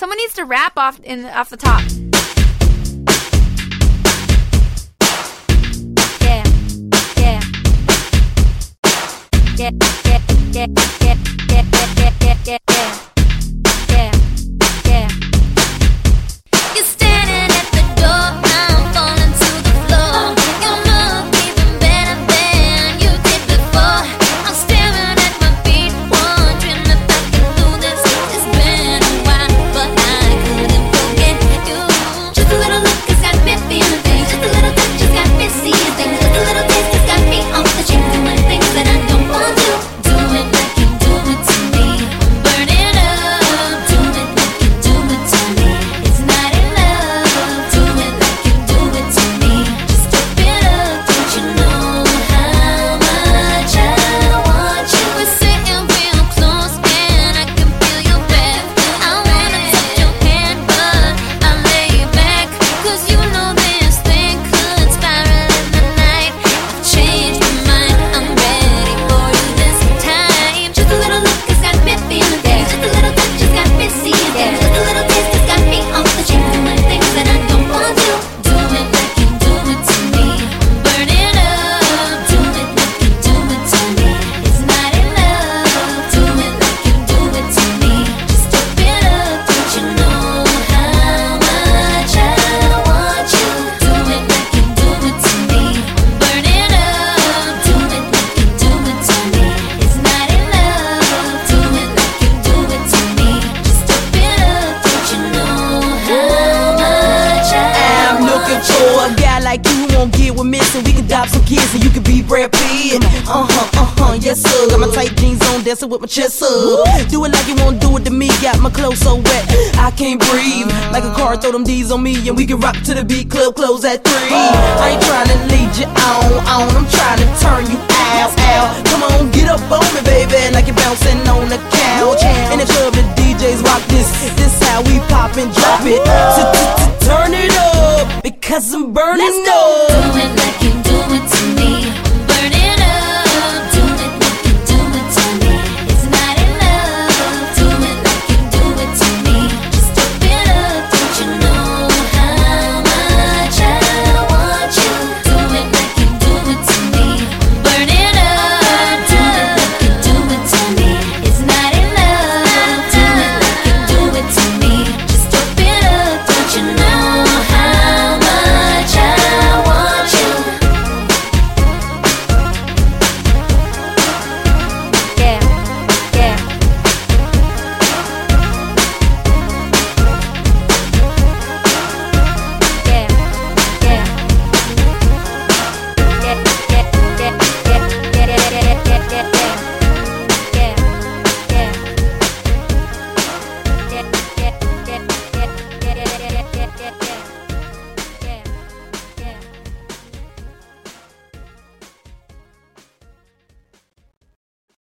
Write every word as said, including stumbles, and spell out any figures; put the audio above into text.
Someone needs to rap off in off the top. Yeah, yeah, yeah, yeah, yeah, yeah, yeah, yeah, yeah, yeah, yeah, yeah, yeah. You're standing at the door, I'm falling to the floor. You look even better than you did before. I'm staring at my feet, wondering if I can do this. It's been a while, but I couldn't forget you. Just a little look has got me feeling things. Just a little touch has got me seeing things. Just a little taste has got me off the chain, doing things that I don't want to. Do it like you do it to me. I'm burning up. Do it like you do it to me. It's not enough. Do it like you do it to me. Just step it up. Don't you know how much I want you? We're sitting real close and I can feel your breath. I wanna touch your hand, but I lay back, 'cause you know this thing could spiral in the night. I've changed my mind, I'm ready for you this time. Just a little look has got me feeling things. Just a little touch has got me seeing things. Just a little taste has got me off the chain, doing things that I don't want to. Do it like you do it to me. I'm burning up. Do it like you do it to me. It's not enough. Do it like you do it to me. Just step it up. Don't you know how much I want you? Do it like you do it to me. I'm burning up. Do it like you do it to me. It's not enough. Do it like you do it to me. Just step it up. Don't you know how much I I'm looking for a guy like you who won't get with me, so we can adopt some kids and you can be Brad Pitt. Uh huh, uh huh, yes sir. Got my tight jeans on, dancing with my chest up. Do it like you won't do it to me. Got my clothes so wet, I can't breathe. Like a car, throw them D's on me and we can rock to the beat. Club close at three. I ain't trying to lead you on, on. I'm trying to turn you out, out. Come on, get up on me, baby, like you're bouncing on the couch. In the club, the D Js rock this. This how we pop and drop it. Turn it up, because I'm burning up. do it like